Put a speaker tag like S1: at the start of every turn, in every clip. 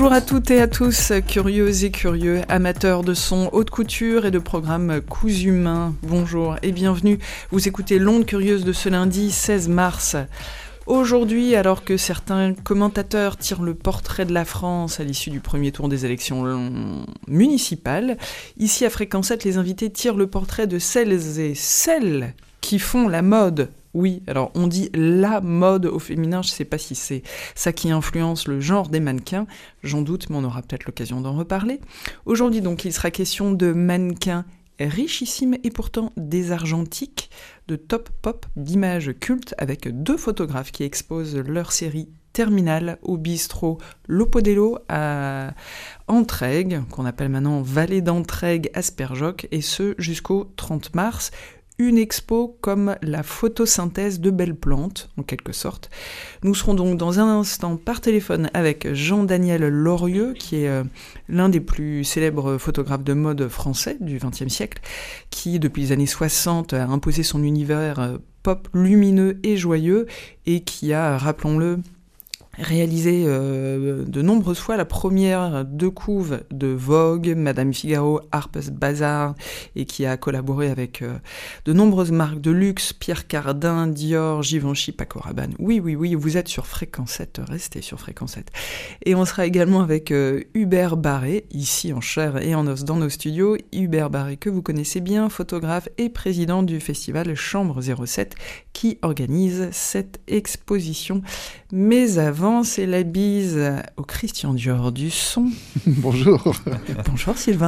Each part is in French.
S1: Bonjour à toutes et à tous, curieuses et curieux, amateurs de son haute couture et de programmes cousu main. Bonjour et bienvenue. Vous écoutez l'Onde Curieuse de ce lundi 16 mars. Aujourd'hui, alors que certains commentateurs tirent le portrait de la France à l'issue du premier tour des élections municipales, ici à Fréquence 7, les invités tirent le portrait de celles et celles qui font la mode. Oui, alors on dit la mode au féminin, je ne sais pas si c'est ça qui influence le genre des mannequins, j'en doute, mais on aura peut-être l'occasion d'en reparler. Aujourd'hui donc, il sera question de mannequins richissimes et pourtant désargentiques, de top pop, d'images cultes avec deux photographes qui exposent leur série Terminale au bistrot Lopodello à Entraigues, qu'on appelle maintenant Vallée d'Entraigues Asperjoc, et ce jusqu'au 30 mars. Une expo comme la photosynthèse de belles plantes, en quelque sorte. Nous serons donc dans un instant par téléphone avec Jean-Daniel Lorieux, qui est l'un des plus célèbres photographes de mode français du XXe siècle, qui, depuis les années 60, a imposé son univers pop lumineux et joyeux, et qui a, rappelons-le, réalisé de nombreuses fois la première de couve de Vogue, Madame Figaro, Harper's Bazaar, et qui a collaboré avec de nombreuses marques de luxe, Pierre Cardin, Dior, Givenchy, Paco Rabanne. Oui, vous êtes sur Fréquence 7, restez sur Fréquence 7. Et on sera également avec Hubert Barré, ici en chair et en os dans nos studios. Hubert Barré, que vous connaissez bien, photographe et président du festival Chambre 07, qui organise cette exposition. Mais avant, c'est la bise au Christian Dior du son.
S2: Bonjour.
S1: Bonjour Sylvain.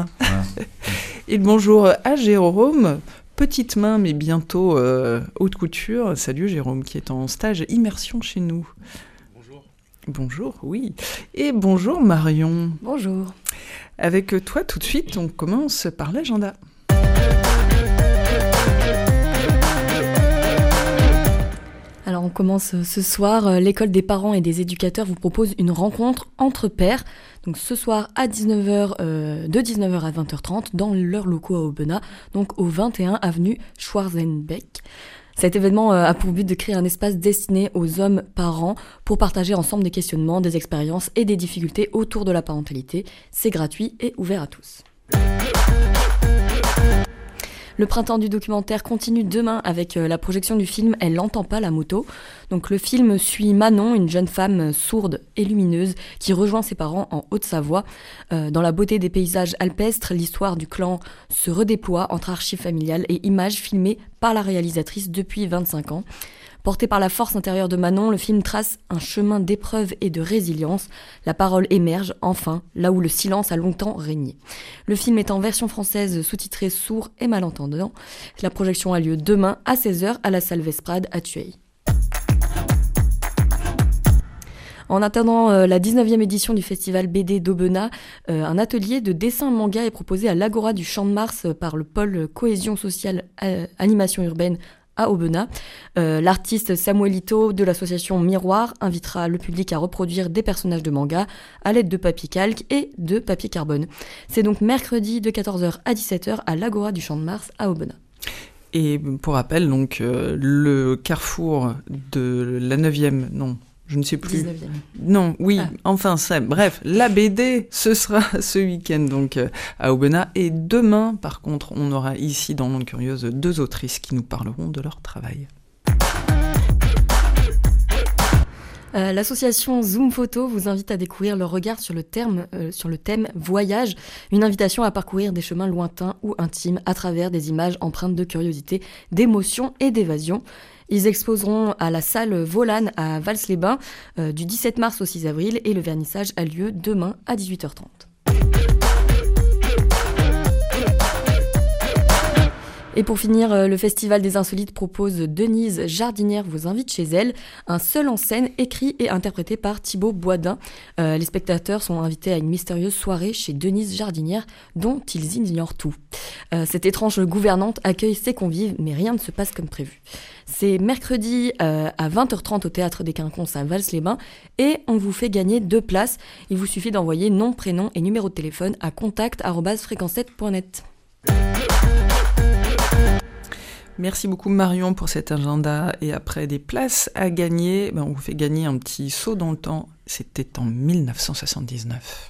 S1: Et bonjour à Jérôme, petite main mais bientôt haute couture. Salut Jérôme qui est en stage immersion chez nous.
S3: Bonjour.
S1: Bonjour, oui. Et bonjour Marion.
S4: Bonjour.
S1: Avec toi tout de suite, on commence par l'agenda.
S4: Alors on commence ce soir, l'école des parents et des éducateurs vous propose une rencontre entre pairs. Donc ce soir à 19h, de 19h à 20h30 dans leurs locaux à Aubenas, donc au 21 avenue Schwarzenbeck. Cet événement a pour but de créer un espace destiné aux hommes parents pour partager ensemble des questionnements, des expériences et des difficultés autour de la parentalité. C'est gratuit et ouvert à tous. Le printemps du documentaire continue demain avec la projection du film « Elle n'entend pas la moto ». Donc le film suit Manon, une jeune femme sourde et lumineuse qui rejoint ses parents en Haute-Savoie. Dans la beauté des paysages alpestres, l'histoire du clan se redéploie entre archives familiales et images filmées par la réalisatrice depuis 25 ans. Porté par la force intérieure de Manon, le film trace un chemin d'épreuve et de résilience. La parole émerge, enfin, là où le silence a longtemps régné. Le film est en version française sous-titrée sourd et malentendant. La projection a lieu demain à 16h à la salle Vesprade à Thueil. En attendant la 19e édition du festival BD d'Aubenas, un atelier de dessin manga est proposé à l'Agora du Champ de Mars par le pôle Cohésion sociale animation urbaine à Aubenas. L'artiste Samuelito de l'association Miroir invitera le public à reproduire des personnages de manga à l'aide de papier calque et de papier carbone. C'est donc mercredi de 14h à 17h à l'Agora du Champ de Mars à Aubenas.
S1: Et pour rappel, donc, le carrefour de la 9e, non, je ne sais plus.
S4: 19e.
S1: Non, oui, enfin, ça, bref, la BD, ce sera ce week-end, donc, à Aubenas. Et demain, par contre, on aura ici, dans l'Onde Curieuse, deux autrices qui nous parleront de leur travail.
S4: L'association Zoom Photo vous invite à découvrir leur regard sur le thème voyage, une invitation à parcourir des chemins lointains ou intimes à travers des images empreintes de curiosité, d'émotion et d'évasion. Ils exposeront à la salle Volane à Vals-les-Bains du 17 mars au 6 avril et le vernissage a lieu demain à 18h30. Et pour finir, le Festival des Insolites propose Denise Jardinière vous invite chez elle, un seul en scène écrit et interprété par Thibaut Boisdin. Les spectateurs sont invités à une mystérieuse soirée chez Denise Jardinière dont ils ignorent tout. Cette étrange gouvernante accueille ses convives, mais rien ne se passe comme prévu. C'est mercredi à 20h30 au Théâtre des Quinconces à Vals-les-Bains et on vous fait gagner 2 places. Il vous suffit d'envoyer nom, prénom et numéro de téléphone à contact@fréquence7.net.
S1: Merci beaucoup Marion pour cet agenda et après des places à gagner, on vous fait gagner un petit saut dans le temps c'était en 1979.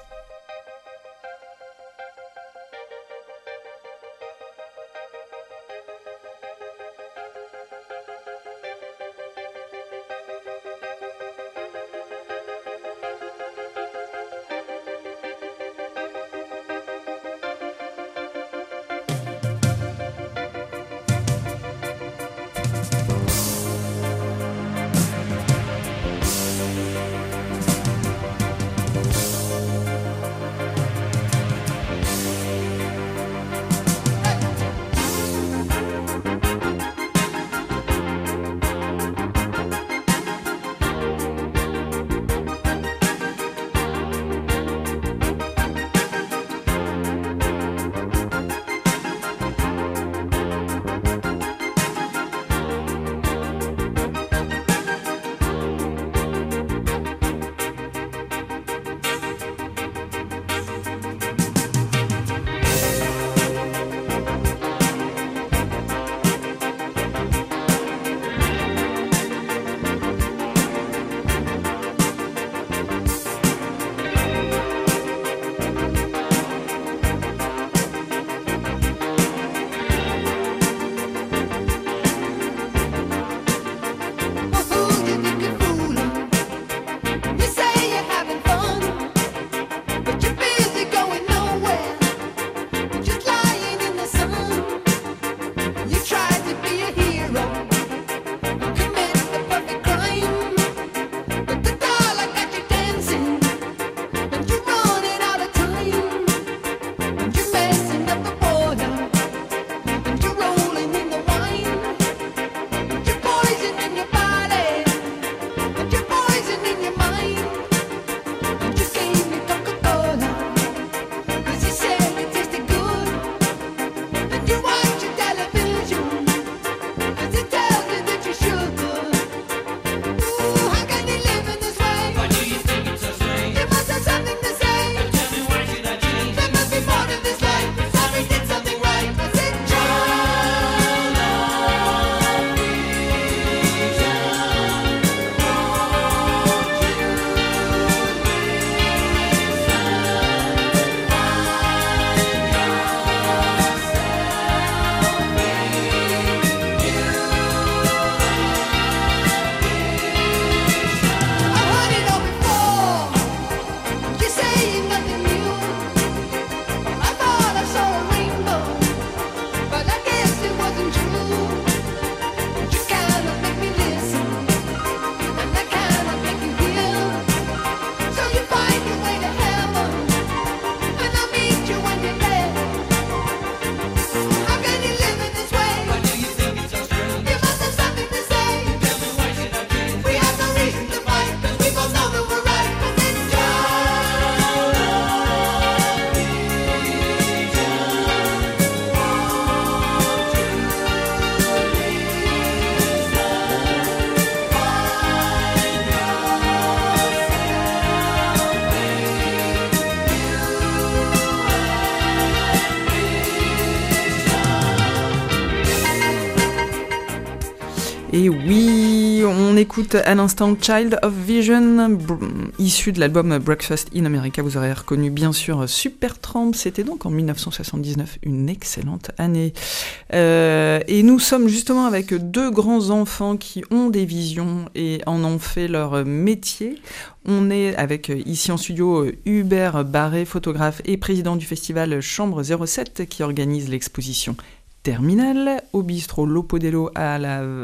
S1: Et oui, on écoute à l'instant Child of Vision, issu de l'album Breakfast in America. Vous aurez reconnu bien sûr Supertramp, c'était donc en 1979, une excellente année. Et nous sommes justement avec deux grands enfants qui ont des visions et en ont fait leur métier. On est avec ici en studio Hubert Barré, photographe et président du festival Chambre 07 qui organise l'exposition Terminal au bistrot Lopodello à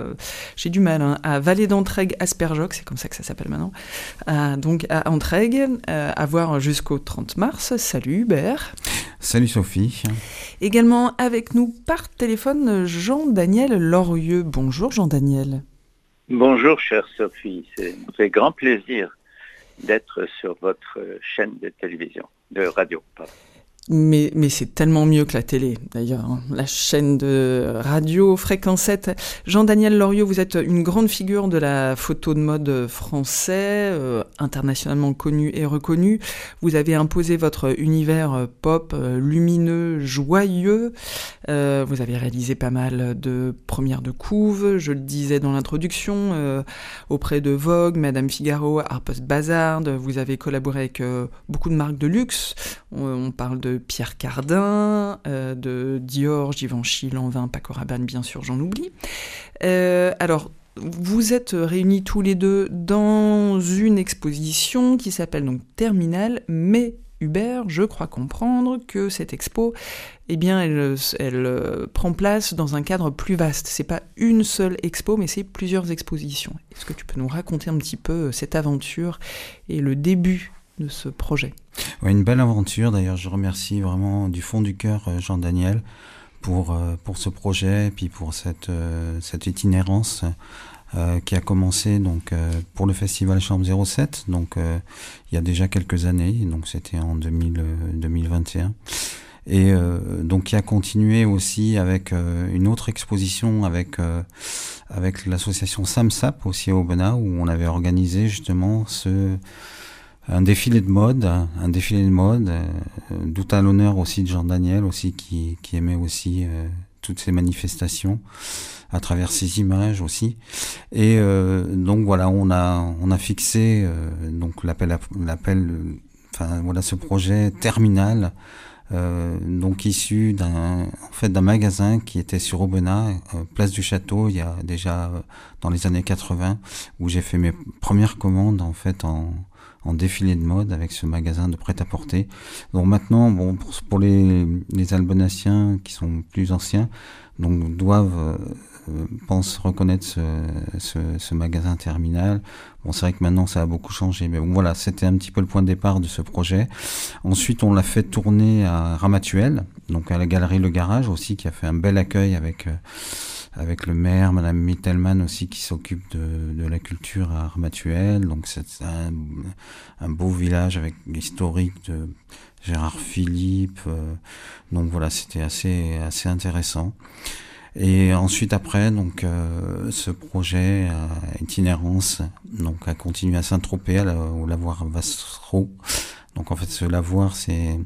S1: Vallée d'Entraigues Asperjoc, c'est comme ça que ça s'appelle maintenant, donc à Entraigues, à voir jusqu'au 30 mars. Salut Hubert.
S2: Salut Sophie.
S1: Également avec nous par téléphone Jean-Daniel Lorieux. Bonjour Jean-Daniel.
S3: Bonjour chère Sophie, ça me fait grand plaisir d'être sur votre chaîne de télévision, de radio. Pardon.
S1: Mais c'est tellement mieux que la télé, d'ailleurs. La chaîne de radio Fréquence 7. Jean-Daniel Loriot, vous êtes une grande figure de la photo de mode français, internationalement connu et reconnu. Vous avez imposé votre univers pop lumineux, joyeux. Vous avez réalisé pas mal de premières de couve, je le disais dans l'introduction, auprès de Vogue, Madame Figaro, Harper's Bazaar. Vous avez collaboré avec beaucoup de marques de luxe. On parle de Pierre Cardin, de Dior, Givenchy, Lanvin, Paco Rabanne, bien sûr, j'en oublie. Alors, vous êtes réunis tous les deux dans une exposition qui s'appelle donc Terminal, mais Hubert, je crois comprendre que cette expo, eh bien, elle prend place dans un cadre plus vaste. C'est pas une seule expo, mais c'est plusieurs expositions. Est-ce que tu peux nous raconter un petit peu cette aventure et le début de ce projet?
S2: Ouais, une belle aventure. D'ailleurs, je remercie vraiment du fond du cœur Jean-Daniel pour ce projet et puis pour cette itinérance qui a commencé donc pour le festival Chambre 07, donc il y a déjà quelques années, donc c'était en 2021. Et donc qui a continué aussi avec une autre exposition avec l'association Samsap aussi à Aubenas, où on avait organisé justement un défilé de mode, d'où à l'honneur aussi de Jean-Daniel aussi qui aimait aussi toutes ces manifestations à travers ces images aussi. Et donc voilà, on a fixé donc ce projet Terminal, donc issu d'un magasin qui était sur Aubenas, place du Château, il y a déjà dans les années 80, où j'ai fait mes premières commandes en fait en défilé de mode avec ce magasin de prêt-à-porter. Donc maintenant, bon, pour les Albonaciens qui sont plus anciens, donc doivent pense reconnaître ce magasin Terminal. Bon, c'est vrai que maintenant ça a beaucoup changé, mais bon voilà, c'était un petit peu le point de départ de ce projet. Ensuite, on l'a fait tourner à Ramatuelle, donc à la galerie Le Garage aussi, qui a fait un bel accueil avec le maire, Madame Mittelman aussi, qui s'occupe de la culture à Ramatuelle. Donc c'est un beau village avec l'historique de Gérard Philippe. Donc voilà, c'était assez intéressant. Et ensuite après, donc ce projet itinérance, donc a continué à Saint-Tropez, au lavoir Vassereau. Donc en fait, ce lavoir, c'est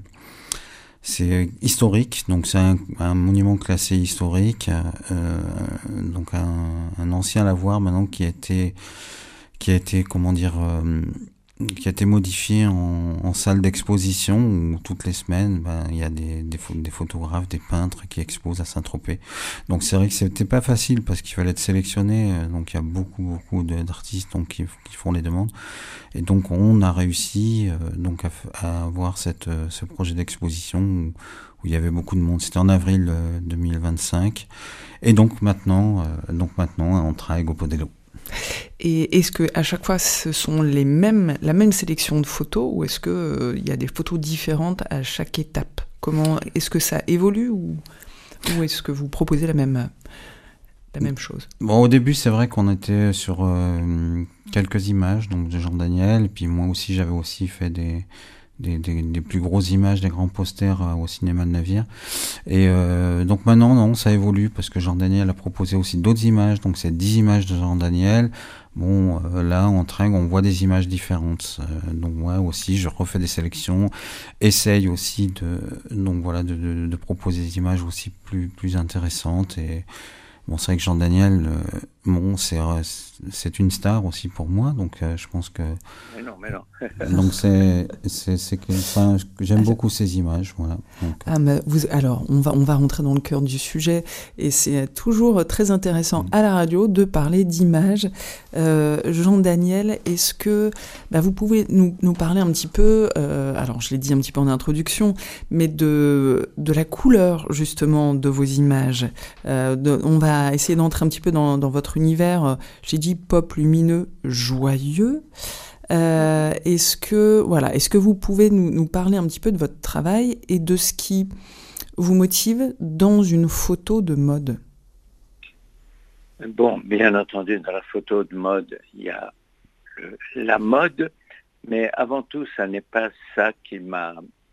S2: historique, donc c'est un monument classé historique, donc un ancien lavoir maintenant qui a été comment dire, qui a été modifié en salle d'exposition où toutes les semaines il y a des photographes, des peintres qui exposent à Saint-Tropez. Donc c'est vrai que c'était pas facile parce qu'il fallait être sélectionné, donc il y a beaucoup d'artistes donc qui font les demandes, et donc on a réussi donc à avoir ce projet d'exposition où il y avait beaucoup de monde. C'était en avril 2025, et donc maintenant on travaille au Podello.
S1: Et est-ce que à chaque fois ce sont la même sélection de photos, ou est-ce que il y a des photos différentes à chaque étape? Comment est-ce que ça évolue, ou est-ce que vous proposez la même chose?
S2: Bon, au début, c'est vrai qu'on était sur quelques images donc de Jean-Daniel, et puis moi aussi j'avais aussi fait des plus grosses images, des grands posters au cinéma de Navire. Et donc maintenant, non, ça évolue parce que Jean-Daniel a proposé aussi d'autres images. Donc c'est 10 images de Jean-Daniel. Bon, là, en train, on voit des images différentes. Donc moi aussi, je refais des sélections, essaye aussi de proposer des images aussi plus intéressantes. Et bon, c'est vrai que Jean-Daniel, c'est une star aussi pour moi, donc je pense que.
S3: Mais non.
S2: Donc c'est que, j'aime beaucoup ces images, voilà. Donc,
S1: alors on va rentrer dans le cœur du sujet, et c'est toujours très intéressant à la radio de parler d'images. Jean-Daniel, est-ce que vous pouvez nous parler un petit peu, alors je l'ai dit un petit peu en introduction, mais de la couleur justement de vos images. On va essayer d'entrer un petit peu dans votre univers. J'ai dit pop lumineux, joyeux. Est-ce que vous pouvez nous parler un petit peu de votre travail et de ce qui vous motive dans une photo de mode?
S3: Bon, bien entendu, dans la photo de mode, il y a la mode, mais avant tout, ça n'est pas ça qui m'a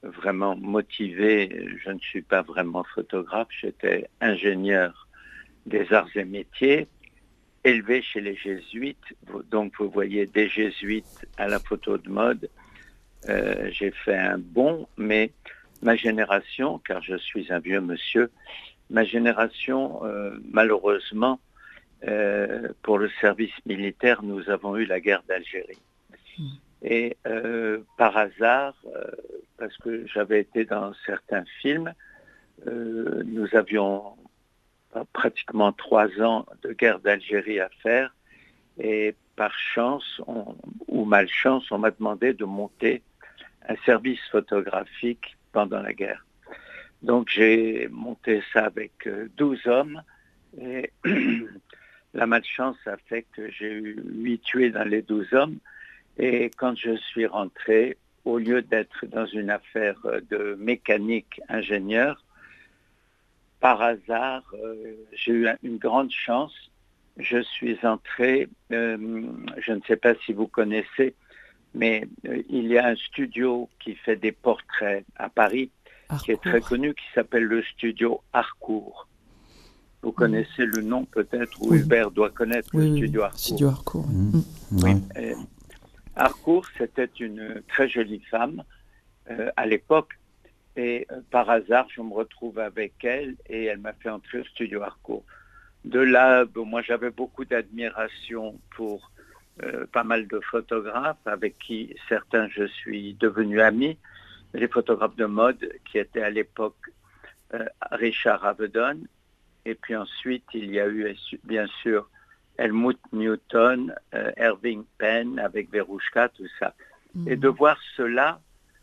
S3: vraiment motivé. Je ne suis pas vraiment photographe, j'étais ingénieur des arts et métiers, élevé chez les jésuites. Donc vous voyez des jésuites à la photo de mode. J'ai fait un bond, mais ma génération, car je suis un vieux monsieur, ma génération, malheureusement, pour le service militaire, nous avons eu la guerre d'Algérie. Et par hasard, parce que j'avais été dans certains films, nous avions pratiquement 3 ans de guerre d'Algérie à faire, et par chance ou malchance, on m'a demandé de monter un service photographique pendant la guerre. Donc j'ai monté ça avec 12 hommes, et la malchance a fait que j'ai eu 8 tués dans les 12 hommes. Et quand je suis rentré, au lieu d'être dans une affaire de mécanique ingénieur, par hasard, j'ai eu une grande chance. Je suis entré, je ne sais pas si vous connaissez, mais il y a un studio qui fait des portraits à Paris, qui est très connu, qui s'appelle le studio Harcourt. Vous connaissez le nom peut-être, ou Hubert doit connaître le studio Harcourt.
S1: Studio Harcourt.
S3: Oui. Harcourt, c'était une très jolie femme à l'époque, et par hasard, je me retrouve avec elle et elle m'a fait entrer au studio Harcourt. De là, moi j'avais beaucoup d'admiration pour pas mal de photographes avec qui certains je suis devenu ami, les photographes de mode qui étaient à l'époque Richard Avedon, et puis ensuite il y a eu bien sûr Helmut Newton, Irving Penn avec Verouchka, tout ça. Et de voir cela,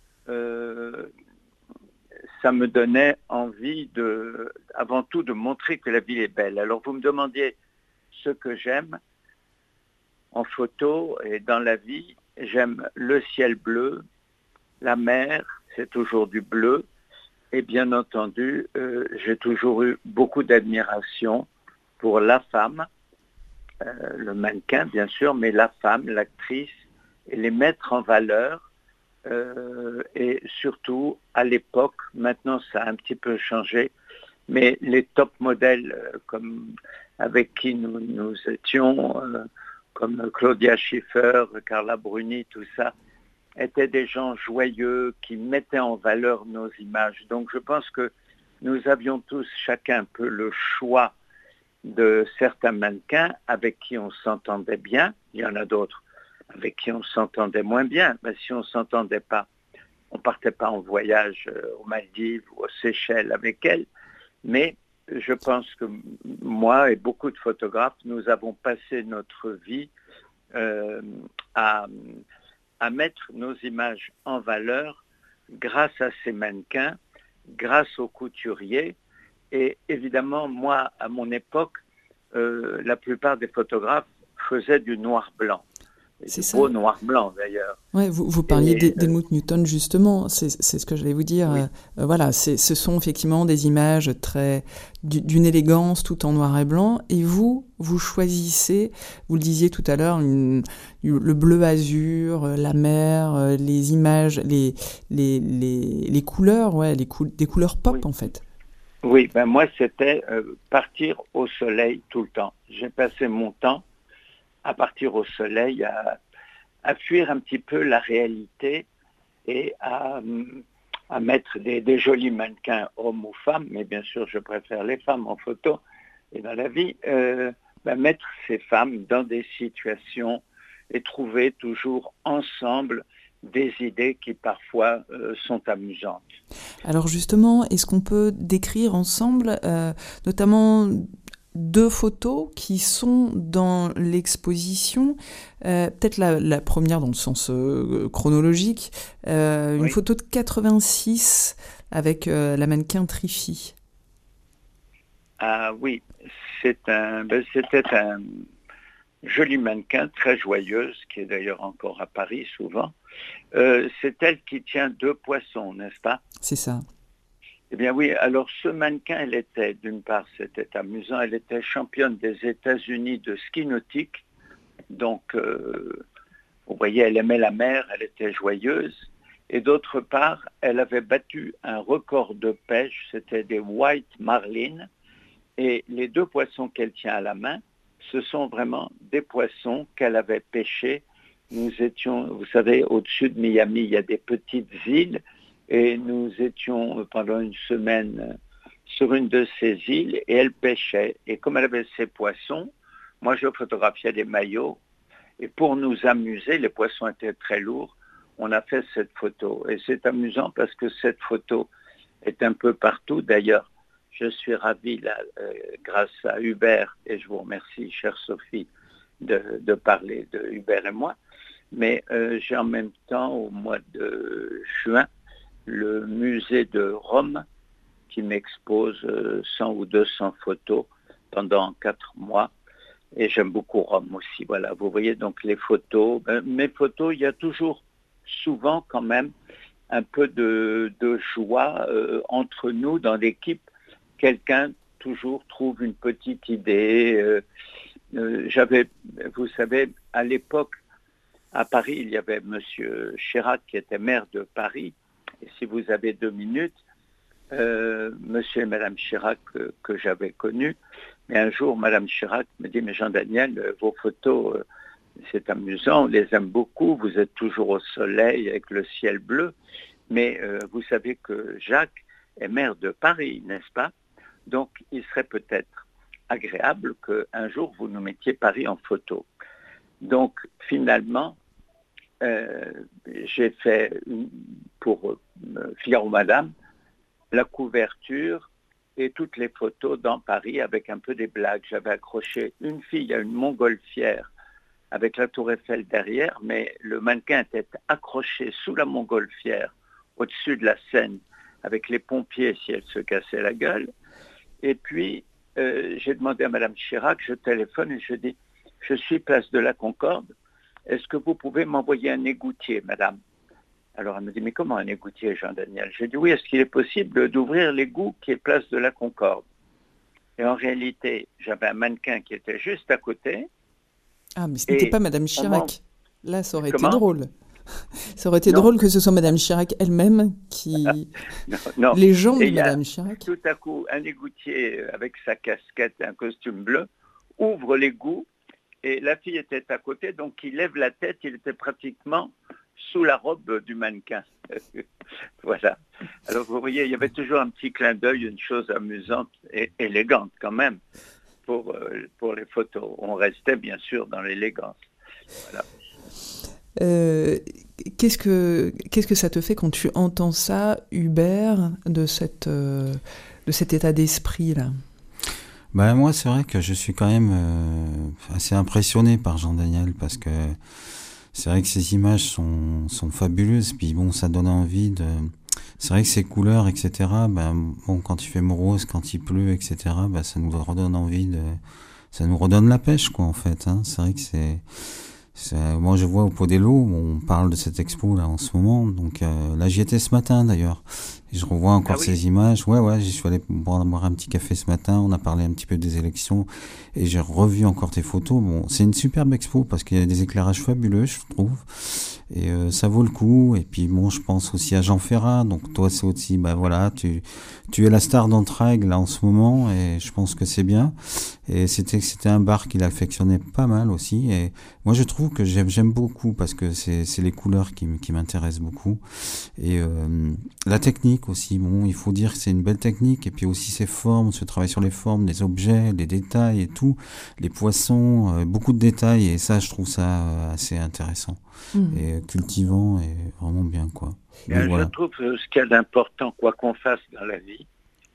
S3: ça me donnait envie avant tout de montrer que la ville est belle. Alors vous me demandiez ce que j'aime en photo et dans la vie. J'aime le ciel bleu, la mer, c'est toujours du bleu. Et bien entendu, j'ai toujours eu beaucoup d'admiration pour la femme, le mannequin bien sûr, mais la femme, l'actrice, et les mettre en valeur, et surtout à l'époque, maintenant ça a un petit peu changé, mais les top modèles comme avec qui nous étions, comme Claudia Schiffer, Carla Bruni, tout ça, étaient des gens joyeux qui mettaient en valeur nos images. Donc je pense que nous avions tous chacun un peu le choix de certains mannequins avec qui on s'entendait bien. Il y en a d'autres avec qui on s'entendait moins bien. Mais si on ne s'entendait pas, on ne partait pas en voyage aux Maldives ou aux Seychelles avec elle. Mais je pense que moi et beaucoup de photographes, nous avons passé notre vie à mettre nos images en valeur grâce à ces mannequins, grâce aux couturiers. Et évidemment, moi, à mon époque, la plupart des photographes faisaient du noir-blanc. C'est du beau noir-blanc, d'ailleurs.
S1: Ouais, vous parliez d'Helmut Newton, justement, c'est ce que j'allais vous dire. Oui. Voilà, ce sont effectivement des images d'une élégance tout en noir et blanc. Et vous choisissez, vous le disiez tout à l'heure, le bleu azur, la mer, les images, les couleurs, des couleurs pop, en fait.
S3: Oui, moi, c'était partir au soleil tout le temps. J'ai passé mon temps à partir au soleil, à fuir un petit peu la réalité et à mettre des jolis mannequins, hommes ou femmes, mais bien sûr je préfère les femmes en photo et dans la vie, mettre ces femmes dans des situations et trouver toujours ensemble des idées qui parfois sont amusantes.
S1: Alors justement, est-ce qu'on peut décrire ensemble, notamment 2 photos qui sont dans l'exposition, peut-être la première dans le sens chronologique, une photo de 86 avec la mannequin Trifie.
S3: Ah oui, c'était un joli mannequin, très joyeuse, qui est d'ailleurs encore à Paris souvent. C'est elle qui tient 2 poissons, n'est-ce pas?
S1: C'est ça.
S3: Eh bien oui, alors ce mannequin, elle était, d'une part, c'était amusant, elle était championne des États-Unis de ski nautique. Donc, vous voyez, elle aimait la mer, elle était joyeuse. Et d'autre part, elle avait battu un record de pêche, c'était des white marlins. Et les 2 poissons qu'elle tient à la main, ce sont vraiment des poissons qu'elle avait pêchés. Nous étions, vous savez, au-dessus de Miami, il y a des petites îles. Et nous étions pendant une semaine sur une de ces îles et elle pêchait. Et comme elle avait ses poissons, moi je photographiais des maillots. Et pour nous amuser, les poissons étaient très lourds, on a fait cette photo. Et c'est amusant parce que cette photo est un peu partout. D'ailleurs, je suis ravi, là, grâce à Hubert, et je vous remercie, chère Sophie, de parler de Hubert et moi. Mais j'ai en même temps, au mois de juin, le musée de Rome qui m'expose 100 ou 200 photos pendant 4 mois. Et j'aime beaucoup Rome aussi. Voilà, vous voyez donc les photos. Mes photos, il y a toujours, souvent quand même, un peu de joie entre nous dans l'équipe. Quelqu'un toujours trouve une petite idée. J'avais, vous savez, à l'époque, à Paris, il y avait Monsieur Chirac qui était maire de Paris. Et si vous avez 2 minutes, Monsieur et Madame Chirac que j'avais connus, mais un jour, Madame Chirac me dit, mais Jean-Daniel, vos photos, c'est amusant, on les aime beaucoup, vous êtes toujours au soleil avec le ciel bleu, mais vous savez que Jacques est maire de Paris, n'est-ce pas? Donc, il serait peut-être agréable qu'un jour, vous nous mettiez Paris en photo. Donc, finalement, j'ai fait pour Figaro Madame la couverture et toutes les photos dans Paris avec un peu des blagues. J'avais accroché une fille à une montgolfière avec la tour Eiffel derrière, mais le mannequin était accroché sous la montgolfière au-dessus de la Seine avec les pompiers si elle se cassait la gueule. Et puis, j'ai demandé à Madame Chirac, je téléphone et je dis, je suis place de la Concorde, est-ce que vous pouvez m'envoyer un égoutier, madame? Alors elle me dit, mais comment un égoutier, Jean-Daniel? J'ai dit, oui, est-ce qu'il est possible d'ouvrir l'égout qui est place de la Concorde? Et en réalité, j'avais un mannequin qui était juste à côté.
S1: Ah, mais ce n'était pas Madame Chirac. Là, ça aurait été drôle. Ça aurait été
S3: non.
S1: drôle que ce soit Madame Chirac elle-même qui...
S3: non.
S1: Les gens de Madame Chirac.
S3: Tout à coup, un égoutier avec sa casquette et un costume bleu ouvre l'égout et la fille était à côté, donc il lève la tête, il était pratiquement sous la robe du mannequin. Voilà. Alors vous voyez, il y avait toujours un petit clin d'œil, une chose amusante et élégante quand même pour les photos. On restait bien sûr dans l'élégance. Voilà.
S1: Qu'est-ce que ça te fait quand tu entends ça, Hubert, de cet état d'esprit-là?
S2: Ben moi, c'est vrai que je suis quand même assez impressionné par Jean-Daniel parce que c'est vrai que ces images sont fabuleuses. Puis bon, ça donne envie de... C'est vrai que ces couleurs, etc., ben, bon, quand il fait morose, quand il pleut, etc., ben, ça nous redonne envie de... Ça nous redonne la pêche, quoi, en fait. Hein. C'est vrai que moi, je vois au Podello, on parle de cette expo là en ce moment. Donc là, j'y étais ce matin d'ailleurs. Et je revois encore ces images. Ouais, j'y suis allé boire un petit café ce matin. On a parlé un petit peu des élections et j'ai revu encore tes photos. Bon, c'est une superbe expo parce qu'il y a des éclairages fabuleux, je trouve. Et ça vaut le coup. Et puis bon, je pense aussi à Jean Ferrat. Donc toi, c'est aussi, bah voilà, tu es la star d'Entraigues là en ce moment et je pense que c'est bien. Et c'était un bar qu'il affectionnait pas mal aussi. Et moi, je trouve que j'aime beaucoup parce que c'est les couleurs qui m'intéressent beaucoup. Et la technique aussi, bon, il faut dire que c'est une belle technique. Et puis aussi ces formes, ce travail sur les formes, les objets, les détails et tout, les poissons, beaucoup de détails. Et ça, je trouve ça assez intéressant et cultivant et vraiment bien, quoi.
S3: Donc, voilà. Je trouve que ce qu'il y a d'important, quoi qu'on fasse dans la vie,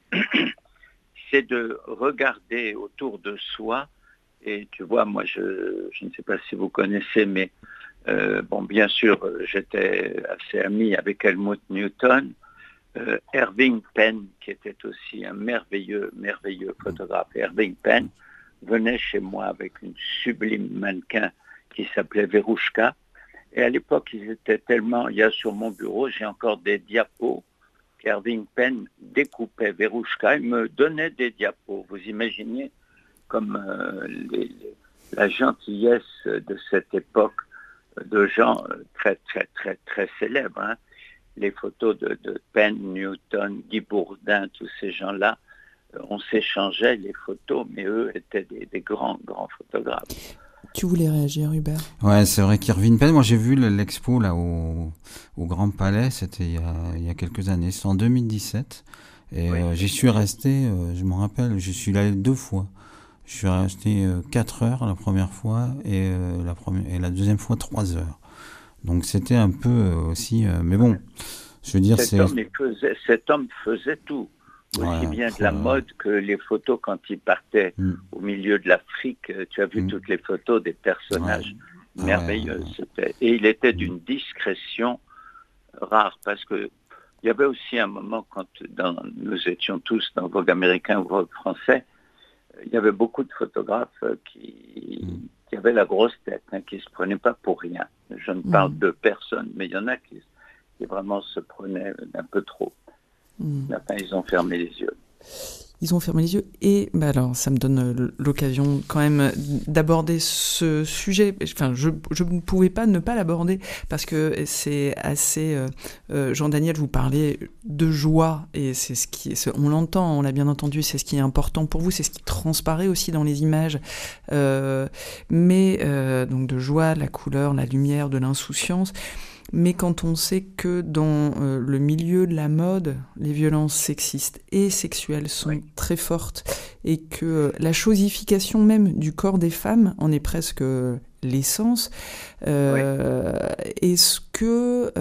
S3: c'est de regarder autour de soi. Et tu vois, moi, je ne sais pas si vous connaissez, mais bon, bien sûr, j'étais assez ami avec Helmut Newton, Irving Penn, qui était aussi un merveilleux photographe. Irving Penn venait chez moi avec une sublime mannequin qui s'appelait Verouchka. Et à l'époque, ils étaient tellement... Il y a sur mon bureau, j'ai encore des diapos qu'Irving Penn découpait Verouchka. Il me donnait des diapos. Vous imaginez comme la gentillesse de cette époque de gens très, très, très, très célèbres. Hein. les photos de Penn, Newton, Guy Bourdin, tous ces gens-là, on s'échangeait les photos, mais eux étaient des grands photographes.
S1: Tu voulais réagir, Hubert?
S2: Ouais, c'est vrai qu'Irving Penn, moi j'ai vu l'expo là au Grand Palais, c'était il y a quelques années, c'est en 2017, et j'y suis resté, je me rappelle, j'y suis allé 2 fois. Je suis resté 4 heures la première fois, et la deuxième fois 3 heures. Donc c'était un peu aussi, mais bon, je veux dire,
S3: cet homme faisait tout. Aussi bien de la mode que les photos quand il partait au milieu de l'Afrique. Tu as vu toutes les photos des personnages merveilleux. Et il était d'une discrétion rare, parce que il y avait aussi un moment quand nous étions tous dans Vogue américain ou Vogue français, il y avait beaucoup de photographes qui avaient la grosse tête, qui ne se prenaient pas pour rien. Je ne parle de personne, mais il y en a qui vraiment se prenaient un peu trop. Enfin, ils ont fermé les yeux.
S1: Ils ont fermé les yeux et alors ça me donne l'occasion quand même d'aborder ce sujet. Enfin, je ne pouvais pas ne pas l'aborder parce que c'est assez. Jean-Daniel, vous parlez de joie et c'est ce qui, on l'entend, on l'a bien entendu, c'est ce qui est important pour vous, c'est ce qui transparaît aussi dans les images. Mais donc de joie, la couleur, la lumière, de l'insouciance. Mais quand on sait que dans le milieu de la mode, les violences sexistes et sexuelles sont très fortes et que la chosification même du corps des femmes en est presque l'essence, est-ce que...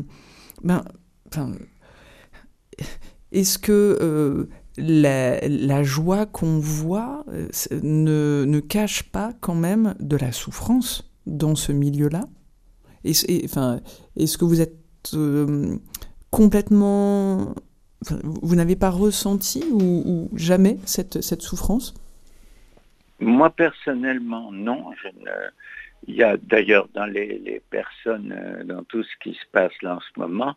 S1: est-ce que la joie qu'on voit ne cache pas quand même de la souffrance dans ce milieu-là ? Est-ce que vous êtes complètement... vous n'avez pas ressenti ou jamais cette souffrance ?
S3: Moi, personnellement, non. Il y a d'ailleurs dans les personnes, dans tout ce qui se passe là en ce moment,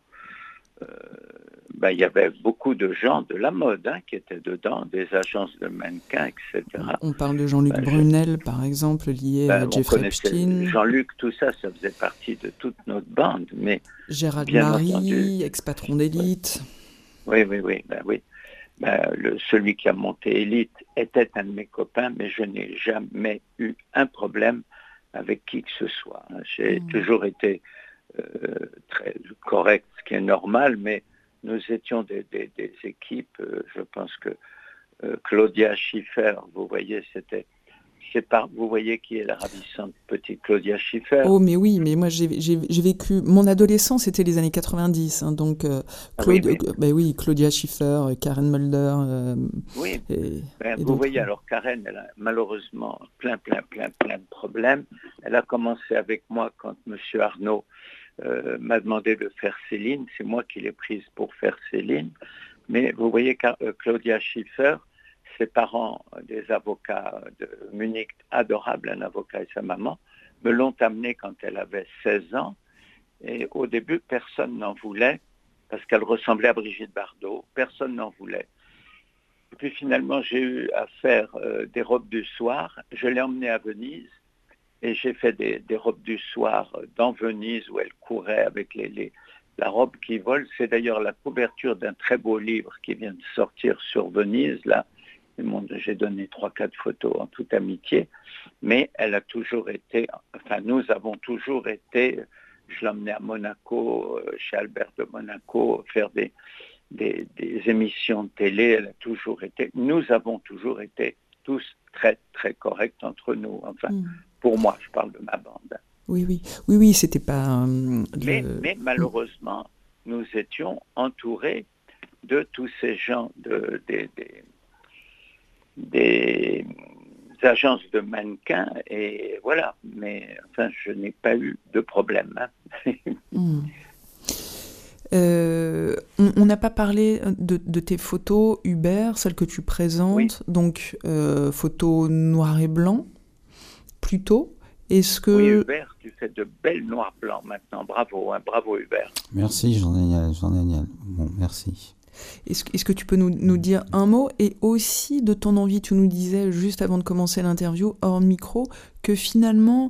S3: il y avait beaucoup de gens de la mode qui étaient dedans, des agences de mannequins, etc.
S1: On parle de Jean-Luc Brunel, par exemple, lié à Jeffrey Epstein.
S3: Jean-Luc, tout ça faisait partie de toute notre bande. Mais
S1: Gérard Marie, ex-patron d'Élite.
S3: Oui. Celui qui a monté Élite était un de mes copains, mais je n'ai jamais eu un problème avec qui que ce soit. J'ai toujours été très correct, ce qui est normal, mais nous étions des équipes, je pense que Claudia Schiffer, vous voyez, vous voyez qui est la ravissante petite Claudia Schiffer.
S1: Oh mais oui, mais moi j'ai vécu, mon adolescence c'était les années 90, donc Claudia Schiffer, Karen Mulder.
S3: Vous voyez, alors Karen, elle a malheureusement plein de problèmes. Elle a commencé avec moi quand M. Arnaud m'a demandé de faire Céline, c'est moi qui l'ai prise pour faire Céline, mais vous voyez Claudia Schiffer, ses parents, des avocats de Munich, adorables, un avocat et sa maman, me l'ont amenée quand elle avait 16 ans, et au début personne n'en voulait, parce qu'elle ressemblait à Brigitte Bardot, personne n'en voulait. Et puis finalement j'ai eu à faire des robes du soir, je l'ai emmenée à Venise, et j'ai fait des robes du soir dans Venise où elle courait avec la robe qui vole. C'est d'ailleurs la couverture d'un très beau livre qui vient de sortir sur Venise. Là, j'ai donné 3-4 photos en toute amitié. Mais elle a toujours été, nous avons toujours été, je l'emmenais à Monaco, chez Albert de Monaco, faire des émissions de télé. Nous avons toujours été tous très, très corrects entre nous. Pour moi, je parle de ma bande.
S1: Oui, c'était pas...
S3: Mais malheureusement, nous étions entourés de tous ces gens, des agences de mannequins, et voilà. Mais je n'ai pas eu de problème.
S1: On n'a pas parlé de tes photos, Hubert, celles que tu présentes, donc photos noir et blanc, plutôt. Est-ce que...
S3: Oui, Hubert, tu fais de belles noir-blanc maintenant. Bravo, bravo Hubert.
S2: Merci Jean-Daniel. Bon, merci.
S1: Est-ce que tu peux nous dire un mot, et aussi de ton envie, tu nous disais juste avant de commencer l'interview, hors micro, que finalement,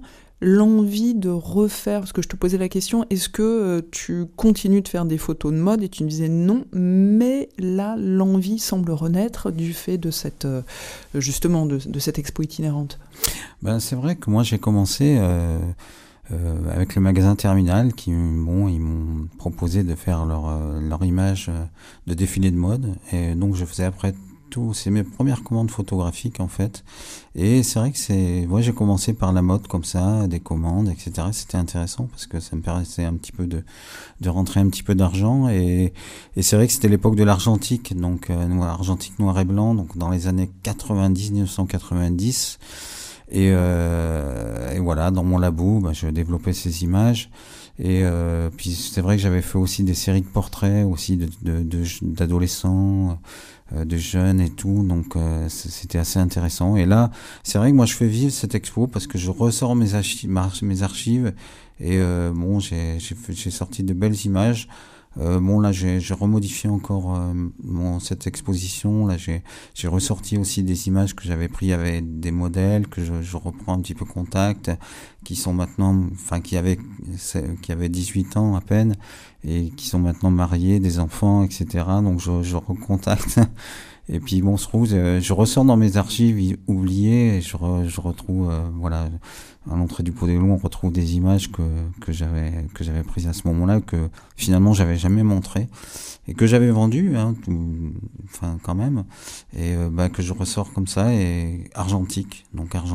S1: l'envie de refaire, parce que je te posais la question, est-ce que tu continues de faire des photos de mode, et tu me disais non, mais là l'envie semble renaître du fait de cette justement de cette expo itinérante.
S2: Ben, c'est vrai que moi j'ai commencé avec le magasin Terminal ils m'ont proposé de faire leur image de défilé de mode, et donc je faisais après tout, c'est mes premières commandes photographiques en fait, et c'est vrai que j'ai commencé par la mode comme ça, des commandes, etc. C'était intéressant parce que ça me permettait un petit peu de rentrer un petit peu d'argent, et c'est vrai que c'était l'époque de l'argentique, donc argentique noir et blanc, donc dans les années 1990. Et voilà, dans mon labo, je développais ces images. Et puis c'est vrai que j'avais fait aussi des séries de portraits aussi d'adolescents, de jeunes et tout. Donc c'était assez intéressant. Et là, c'est vrai que moi je fais vivre cette expo parce que je ressors mes archives. Et j'ai sorti de belles images. Là j'ai remodifié encore cette exposition. Là j'ai ressorti aussi des images que j'avais pris avec des modèles que je reprends un petit peu contact, qui sont maintenant, qui avaient 18 ans à peine et qui sont maintenant mariés, des enfants, etc. Donc je recontacte. Et puis on se trouve, je ressors dans mes archives oubliées et je retrouve, à l'entrée du Pot des Loups, on retrouve des images que j'avais prises à ce moment-là, que finalement j'avais jamais montrées et que j'avais vendues, quand même, et que je ressors comme ça, et argentique.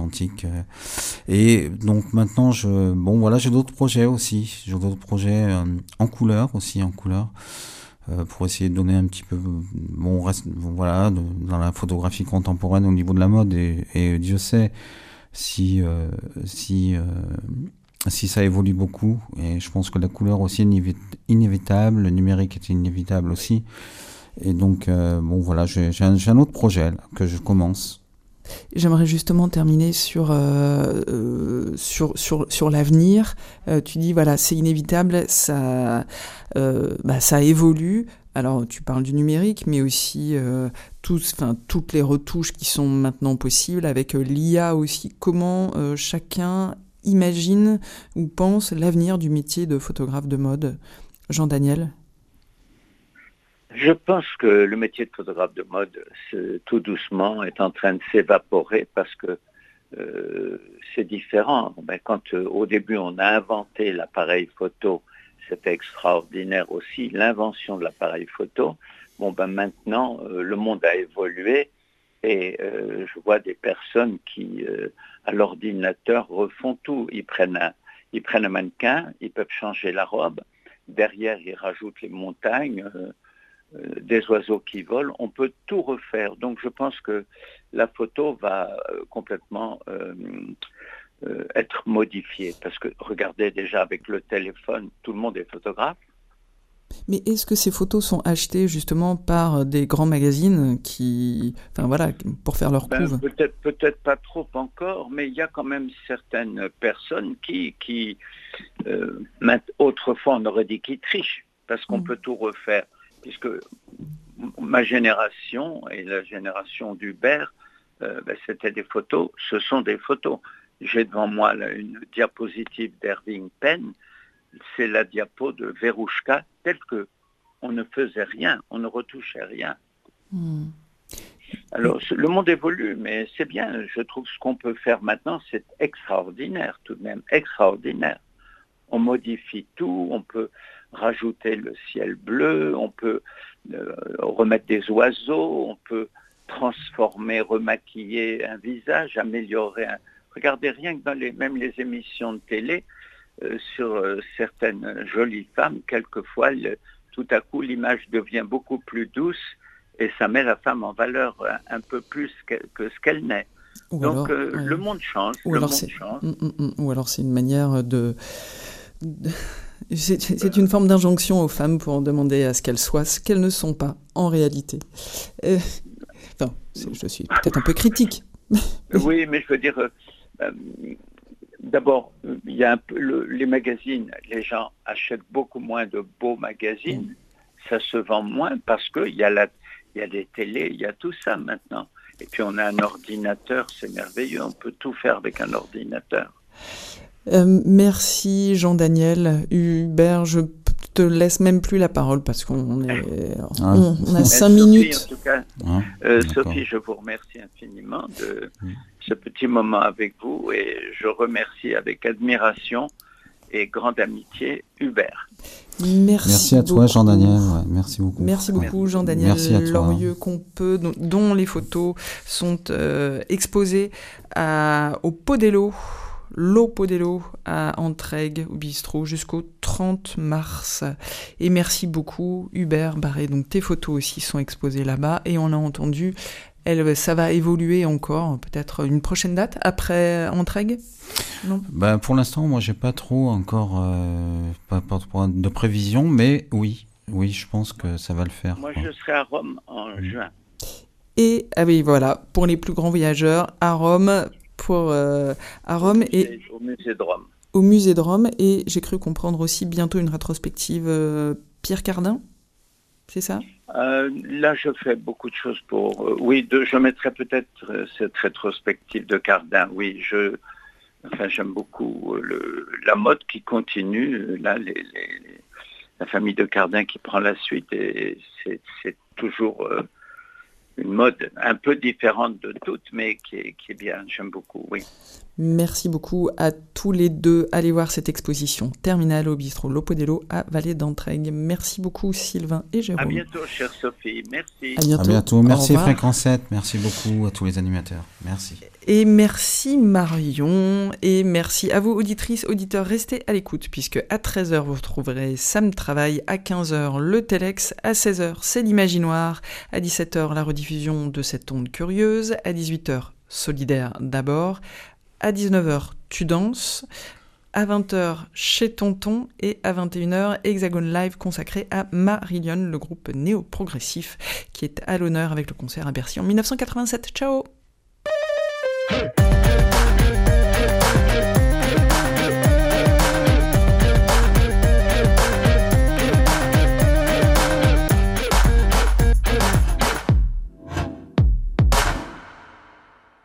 S2: Et donc maintenant j'ai d'autres projets aussi, en couleur. Pour essayer de donner un petit peu dans la photographie contemporaine au niveau de la mode, et Dieu sait si ça évolue beaucoup, et je pense que la couleur aussi est inévitable, le numérique est inévitable aussi, et donc j'ai un autre projet là, que je commence.
S1: J'aimerais justement terminer sur l'avenir. Tu dis, voilà, c'est inévitable, ça évolue. Alors, tu parles du numérique, mais aussi toutes les retouches qui sont maintenant possibles avec l'IA aussi. Comment chacun imagine ou pense l'avenir du métier de photographe de mode? Jean-Daniel?
S3: Je pense que le métier de photographe de mode, tout doucement, est en train de s'évaporer parce que c'est différent. Quand au début on a inventé l'appareil photo, c'était extraordinaire aussi, l'invention de l'appareil photo. Maintenant, le monde a évolué, et je vois des personnes qui, à l'ordinateur, refont tout. Ils prennent un mannequin, ils peuvent changer la robe, derrière ils rajoutent les montagnes, des oiseaux qui volent, on peut tout refaire. Donc je pense que la photo va complètement être modifiée, parce que regardez, déjà avec le téléphone, tout le monde est photographe.
S1: Mais est-ce que ces photos sont achetées justement par des grands magazines pour faire leur couve?
S3: Peut-être pas trop encore, mais il y a quand même certaines personnes qui autrefois on aurait dit qu'ils trichent, parce qu'on peut tout refaire. Puisque ma génération et la génération d'Hubert, c'était des photos, ce sont des photos. J'ai devant moi une diapositive d'Irving Penn, c'est la diapo de Verouchka, telle que on ne faisait rien, on ne retouchait rien. Alors le monde évolue, mais c'est bien, je trouve ce qu'on peut faire maintenant, c'est extraordinaire, tout de même, extraordinaire. On modifie tout, on peut rajouter le ciel bleu, on peut remettre des oiseaux, on peut transformer, remaquiller un visage, améliorer Regardez rien que dans même les émissions de télé, sur certaines jolies femmes, quelquefois, tout à coup, l'image devient beaucoup plus douce et ça met la femme en valeur un peu plus que ce qu'elle n'est. Donc le monde change. Ou
S1: alors c'est une manière c'est une forme d'injonction aux femmes pour demander à ce qu'elles soient ce qu'elles ne sont pas en réalité. Je suis peut-être un peu critique.
S3: Oui, mais je veux dire, d'abord, il y a les magazines, les gens achètent beaucoup moins de beaux magazines, ça se vend moins parce qu'il y a des télés, il y a tout ça maintenant. Et puis on a un ordinateur, c'est merveilleux, on peut tout faire avec un ordinateur.
S1: Merci Jean-Daniel. Hubert, je te laisse même plus la parole parce qu'on a 5 minutes.
S3: Sophie, en tout cas, Sophie, je vous remercie infiniment de ce petit moment avec vous et je remercie avec admiration et grande amitié Hubert.
S2: Merci à toi Jean-Daniel, ouais, merci beaucoup.
S1: Merci beaucoup Jean-Daniel Lorieux, dont les photos sont exposées au Podello, l'eau Podello à Entraigues au bistrot jusqu'au 30 mars. Et merci beaucoup Hubert Barré, donc tes photos aussi sont exposées là-bas et on a entendu, ça va évoluer encore, peut-être une prochaine date après Entraigues? Non.
S2: Pour l'instant, moi, j'ai pas trop encore pas de prévision, mais oui, je pense que ça va le faire.
S3: Moi, je serai à Rome en juin.
S1: Et oui, voilà, pour les plus grands voyageurs, à Rome, et
S3: au musée de Rome.
S1: Au musée de Rome, et j'ai cru comprendre aussi bientôt une rétrospective Pierre Cardin, c'est ça?
S3: Là, je fais beaucoup de choses pour... je mettrai peut-être cette rétrospective de Cardin. Oui, j'aime beaucoup la mode qui continue. Là, la famille de Cardin qui prend la suite, et c'est toujours une mode un peu différente de toutes, mais qui est bien. J'aime beaucoup, oui.
S1: Merci beaucoup à tous les deux. Allez voir cette exposition terminale au bistrot L'eau Podello à Vallée d'Entraigues. Merci beaucoup Sylvain et Jérôme.
S3: À bientôt, chère Sophie. Merci.
S1: À bientôt.
S2: Merci Fréquence 7. Merci beaucoup à tous les animateurs. Merci.
S1: Et merci Marion. Et merci à vous auditrices, auditeurs. Restez à l'écoute puisque à 13h vous retrouverez Sam Travail, à 15h le Telex, à 16h c'est l'Imaginoire, à 17h la rediffusion de cette onde curieuse, à 18h Solidaire d'abord, à 19h, tu danses, à 20h, chez Tonton, et à 21h, Hexagone Live consacré à Marillion, le groupe néo-progressif qui est à l'honneur avec le concert à Bercy en 1987. Ciao!